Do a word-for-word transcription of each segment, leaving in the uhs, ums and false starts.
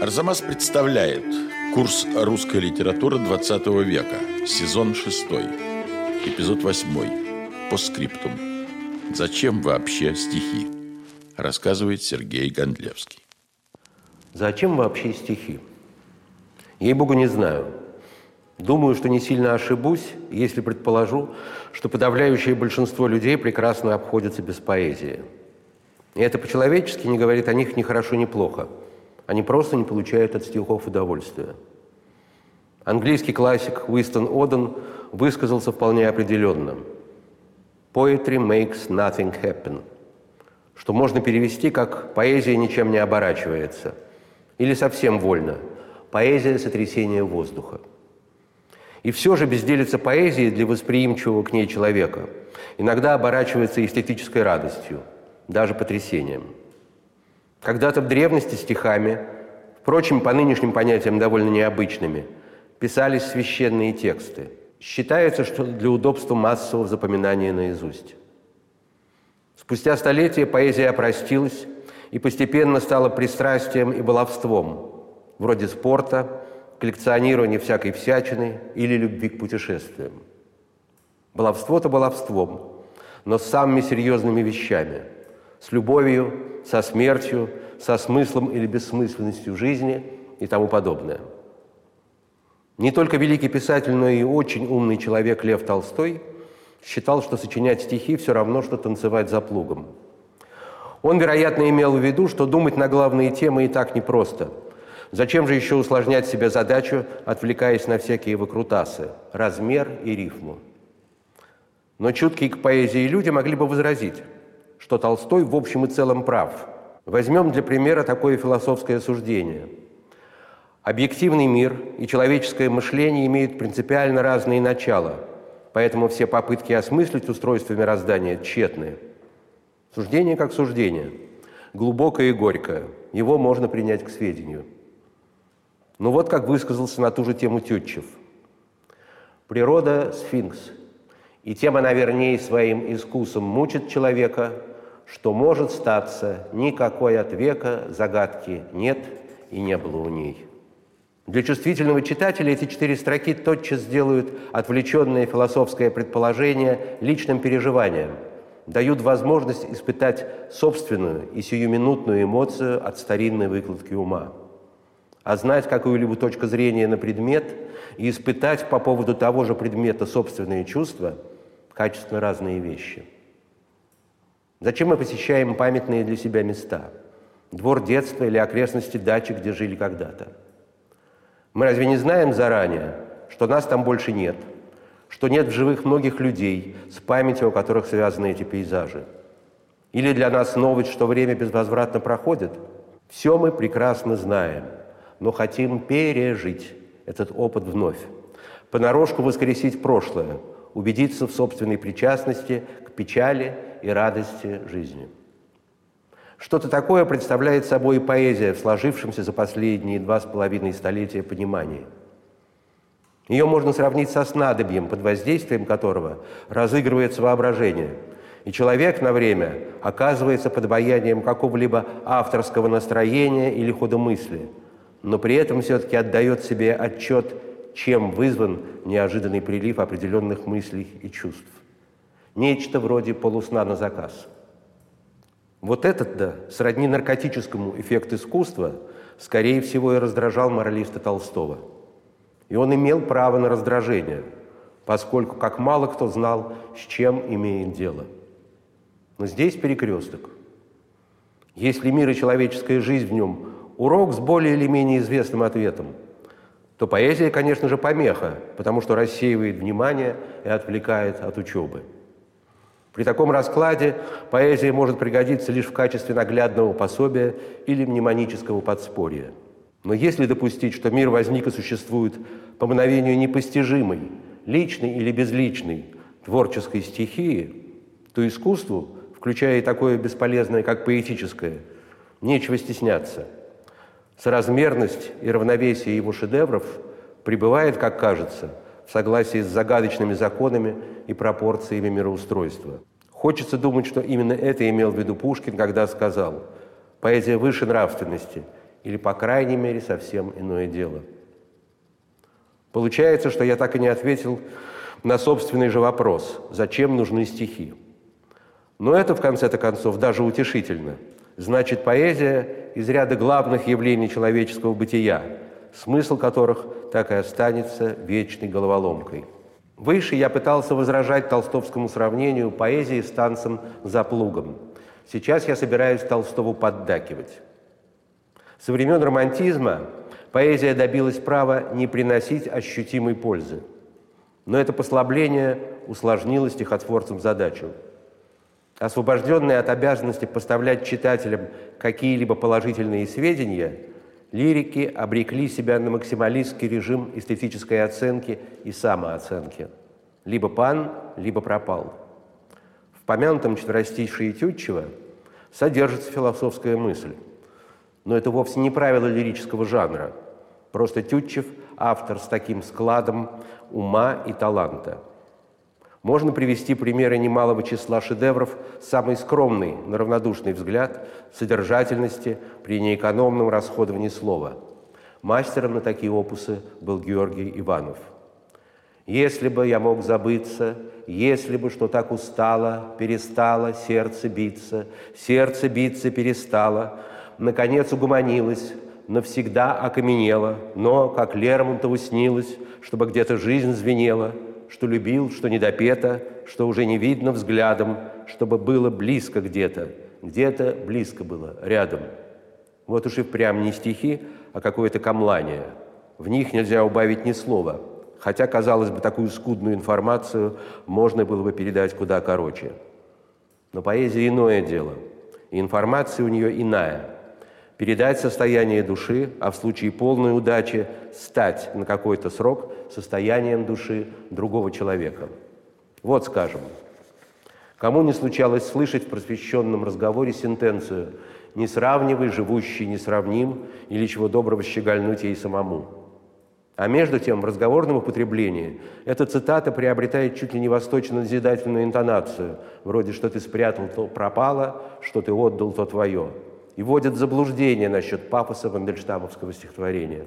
Арзамас представляет курс русской литературы двадцатого века, сезон шестой, эпизод восьмой, постскриптум. Зачем вообще стихи? Рассказывает Сергей Гондлевский. Зачем вообще стихи? Ей-богу, не знаю. Думаю, что не сильно ошибусь, если предположу, что подавляющее большинство людей прекрасно обходятся без поэзии. И это по-человечески не говорит о них ни хорошо, ни плохо. Они просто не получают от стихов удовольствия. Английский классик Уинстон Оден высказался вполне определенно. «Poetry makes nothing happen», что можно перевести как «поэзия ничем не оборачивается» или совсем вольно «поэзия сотрясения воздуха». И все же безделица поэзии для восприимчивого к ней человека иногда оборачивается эстетической радостью, даже потрясением. Когда-то в древности стихами, впрочем, по нынешним понятиям довольно необычными, писались священные тексты. Считается, что для удобства массового запоминания наизусть. Спустя столетия поэзия опростилась и постепенно стала пристрастием и баловством, вроде спорта, коллекционирования всякой всячины или любви к путешествиям. Баловство-то баловством, но с самыми серьезными вещами, с любовью, со смертью, со смыслом или бессмысленностью жизни и тому подобное. Не только великий писатель, но и очень умный человек Лев Толстой считал, что сочинять стихи все равно, что танцевать за плугом. Он, вероятно, имел в виду, что думать на главные темы и так непросто. Зачем же еще усложнять себе задачу, отвлекаясь на всякие выкрутасы, размер и рифму? Но чуткие к поэзии люди могли бы возразить, что Толстой в общем и целом прав. Возьмем для примера такое философское суждение. Объективный мир и человеческое мышление имеют принципиально разные начала, поэтому все попытки осмыслить устройство мироздания тщетны. Суждение как суждение, глубокое и горькое, его можно принять к сведению. Ну вот как высказался на ту же тему Тютчев. «Природа – сфинкс, и тем она вернее своим искусом мучит человека, что может статься, никакой от века загадки нет и не было у ней». Для чувствительного читателя эти четыре строки тотчас сделают отвлеченное философское предположение личным переживанием, дают возможность испытать собственную и сиюминутную эмоцию от старинной выкладки ума. А знать какую-либо точку зрения на предмет и испытать по поводу того же предмета собственные чувства – качественно разные вещи. Зачем мы посещаем памятные для себя места? Двор детства или окрестности дачи, где жили когда-то? Мы разве не знаем заранее, что нас там больше нет, что нет в живых многих людей, с памятью о которых связаны эти пейзажи? Или для нас новость, что время безвозвратно проходит? Все мы прекрасно знаем, но хотим пережить этот опыт вновь, понарошку воскресить прошлое, убедиться в собственной причастности к печали и радости жизни. Что-то такое представляет собой и поэзия в сложившемся за последние два с половиной столетия понимании. Ее можно сравнить со снадобьем, под воздействием которого разыгрывается воображение, и человек на время оказывается под обаянием какого-либо авторского настроения или хода мысли, но при этом все-таки отдает себе отчет, чем вызван неожиданный прилив определенных мыслей и чувств. Нечто вроде полусна на заказ. Вот этот-то, сродни наркотическому эффект искусства, скорее всего и раздражал моралиста Толстого. И он имел право на раздражение, поскольку как мало кто знал, с чем имеет дело. Но здесь перекресток. Если мир и человеческая жизнь в нем – урок с более или менее известным ответом, то поэзия, конечно же, помеха, потому что рассеивает внимание и отвлекает от учебы. При таком раскладе поэзия может пригодиться лишь в качестве наглядного пособия или мнемонического подспорья. Но если допустить, что мир возник и существует по мгновению непостижимой, личной или безличной творческой стихии, то искусству, включая и такое бесполезное, как поэтическое, нечего стесняться. Соразмерность и равновесие его шедевров пребывает, как кажется, в согласии с загадочными законами и пропорциями мироустройства. Хочется думать, что именно это имел в виду Пушкин, когда сказал: «Поэзия выше нравственности, или, по крайней мере, совсем иное дело. Получается, что я так и не ответил на собственный же вопрос, зачем нужны стихи. Но это, в конце-то концов, даже утешительно. Значит, поэзия из ряда главных явлений человеческого бытия, смысл которых так и останется вечной головоломкой. Выше я пытался возражать толстовскому сравнению поэзии с танцем за плугом. Сейчас я собираюсь Толстову поддакивать. Со времен романтизма поэзия добилась права не приносить ощутимой пользы. Но это послабление усложнило стихотворцам задачу. Освобожденные от обязанности поставлять читателям какие-либо положительные сведения, лирики обрекли себя на максималистский режим эстетической оценки и самооценки. Либо пан, либо пропал. В помянутом четверостишии Тютчева содержится философская мысль. Но это вовсе не правило лирического жанра. Просто Тютчев – автор с таким складом ума и таланта. Можно привести примеры немалого числа шедевров, самый скромный, на равнодушный взгляд, содержательности при неэкономном расходовании слова. Мастером на такие опусы был Георгий Иванов. «Если бы я мог забыться, если бы, что так устало, перестало сердце биться, сердце биться перестало, наконец угомонилось, навсегда окаменело, но, как Лермонтову снилось, чтобы где-то жизнь звенела, что любил, что недопето, что уже не видно взглядом, чтобы было близко где-то, где-то близко было, рядом». Вот уж и впрямь не стихи, а какое-то камлание. В них нельзя убавить ни слова, хотя, казалось бы, такую скудную информацию можно было бы передать куда короче. Но поэзия иное дело, и информация у нее иная. Передать состояние души, а в случае полной удачи стать на какой-то срок состоянием души другого человека. Вот, скажем, кому не случалось слышать в просвещенном разговоре сентенцию «не сравнивай, живущий несравним» или чего доброго щегольнуть ей самому. А между тем в разговорном употреблении эта цитата приобретает чуть ли не восточно-назидательную интонацию, вроде «что ты спрятал, то пропало, что ты отдал, то твое», и вводит в заблуждение насчет пафоса мандельштамовского стихотворения.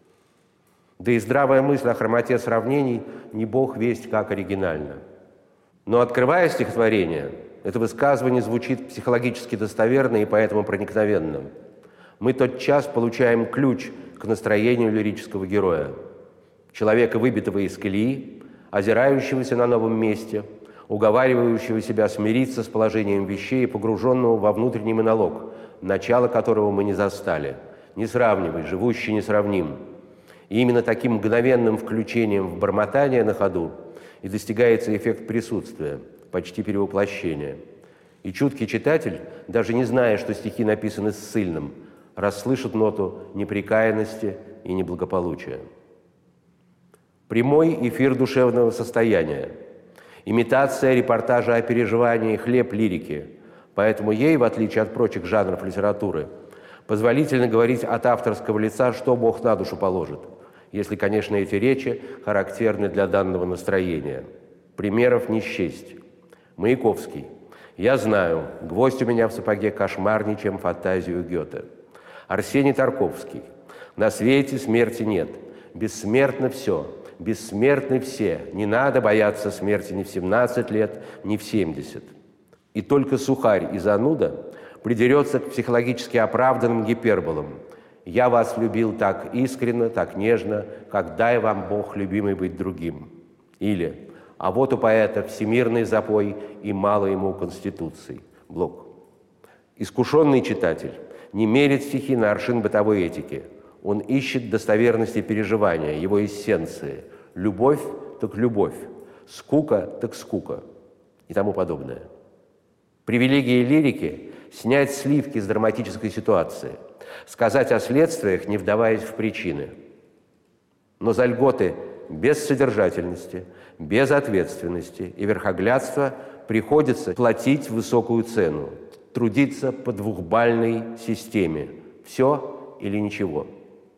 Да и здравая мысль о хромоте сравнений не бог весть как оригинальна. Но, открывая стихотворение, это высказывание звучит психологически достоверно и поэтому проникновенно. Мы тотчас получаем ключ к настроению лирического героя. Человека, выбитого из колеи, озирающегося на новом месте, уговаривающего себя смириться с положением вещей и погруженного во внутренний монолог, начало которого мы не застали. Не сравнивай, живущий несравним. И именно таким мгновенным включением в бормотание на ходу и достигается эффект присутствия, почти перевоплощения. И чуткий читатель, даже не зная, что стихи написаны ссыльным, расслышит ноту непрекаянности и неблагополучия. Прямой эфир душевного состояния, имитация репортажа о переживании, хлеб лирики. Поэтому ей, в отличие от прочих жанров литературы, позволительно говорить от авторского лица, что Бог на душу положит, если, конечно, эти речи характерны для данного настроения. Примеров не счесть. Маяковский. «Я знаю, гвоздь у меня в сапоге кошмарнее, чем фантазию Гёте». Арсений Тарковский. «На свете смерти нет. Бессмертно все. Бессмертны все. Не надо бояться смерти ни в семнадцать лет, ни в семьдесят». И только сухарь и зануда придерется к психологически оправданным гиперболам. «Я вас любил так искренно, так нежно, как дай вам Бог, любимый, быть другим». Или «А вот у поэта всемирный запой и мало ему конституций». Блок. Искушенный читатель не мерит стихи на аршин бытовой этики. Он ищет достоверности переживания, его эссенции. Любовь так любовь, скука так скука и тому подобное. Привилегия лирики – снять сливки с драматической ситуации, сказать о следствиях, не вдаваясь в причины. Но за льготы бессодержательности, безответственности и верхоглядства приходится платить высокую цену, трудиться по двухбальной системе «все или ничего».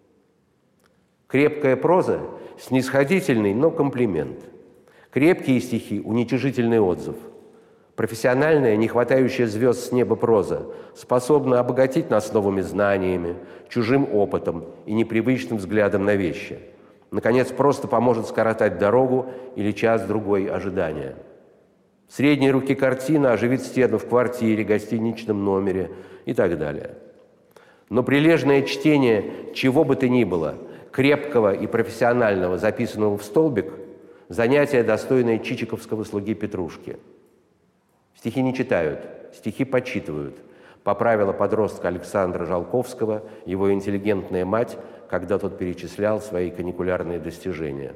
Крепкая проза – снисходительный, но комплимент. Крепкие стихи – уничижительный отзыв. Профессиональная, не хватающая звезд с неба проза способна обогатить нас новыми знаниями, чужим опытом и непривычным взглядом на вещи. Наконец, просто поможет скоротать дорогу или час-другой ожидания. Средней руки картина оживит стену в квартире, гостиничном номере и так далее. Но прилежное чтение чего бы то ни было, крепкого и профессионального, записанного в столбик, занятие, достойное чичиковского слуги Петрушки. Стихи не читают, стихи почитывают. Поправила подростка Александра Жалковского его интеллигентная мать, когда тот перечислял свои каникулярные достижения.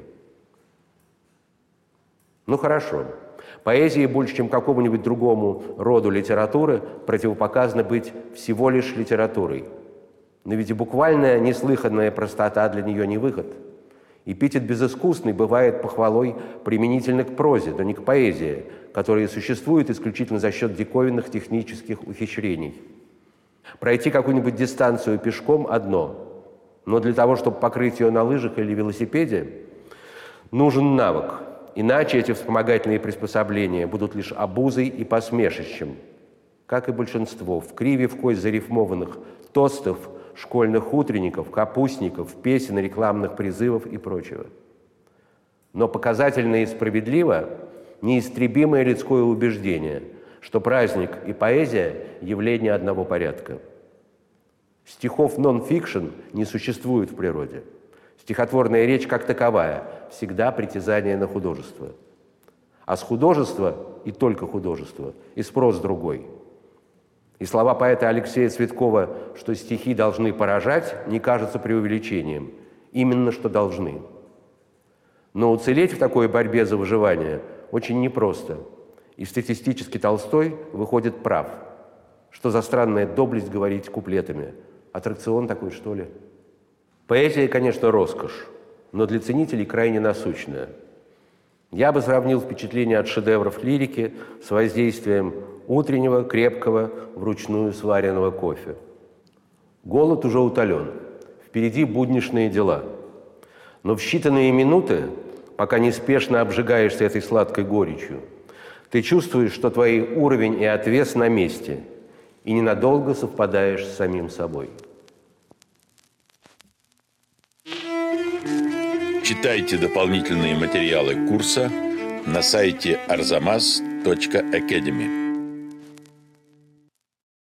Ну хорошо, поэзии больше, чем какому-нибудь другому роду литературы, противопоказано быть всего лишь литературой. Но ведь и буквальная неслыханная простота для нее не выход. Эпитет «безыскусный» бывает похвалой применительно к прозе, но не к поэзии, которая существует исключительно за счет диковинных технических ухищрений. Пройти какую-нибудь дистанцию пешком – одно, но для того, чтобы покрыть ее на лыжах или велосипеде, нужен навык. Иначе эти вспомогательные приспособления будут лишь обузой и посмешищем, как и большинство в криве в кость зарифмованных тостов, школьных утренников, капустников, песен, рекламных призывов и прочего. Но показательно и справедливо неистребимое людское убеждение, что праздник и поэзия – явление одного порядка. Стихов нон-фикшн не существует в природе. Стихотворная речь как таковая всегда притязание на художество. А с художества и только художества и спрос другой. И слова поэта Алексея Цветкова, что стихи должны поражать, не кажутся преувеличением. Именно что должны. Но уцелеть в такой борьбе за выживание очень непросто. И статистически Толстой выходит прав. Что за странная доблесть говорить куплетами? Аттракцион такой, что ли? Поэзия, конечно, роскошь, но для ценителей крайне насущная. Я бы сравнил впечатление от шедевров лирики с воздействием утреннего, крепкого, вручную сваренного кофе. Голод уже утолен. Впереди будничные дела. Но в считанные минуты, пока неспешно обжигаешься этой сладкой горечью, ты чувствуешь, что твой уровень и отвес на месте, и ненадолго совпадаешь с самим собой. Читайте дополнительные материалы курса на сайте арзамас точка академи.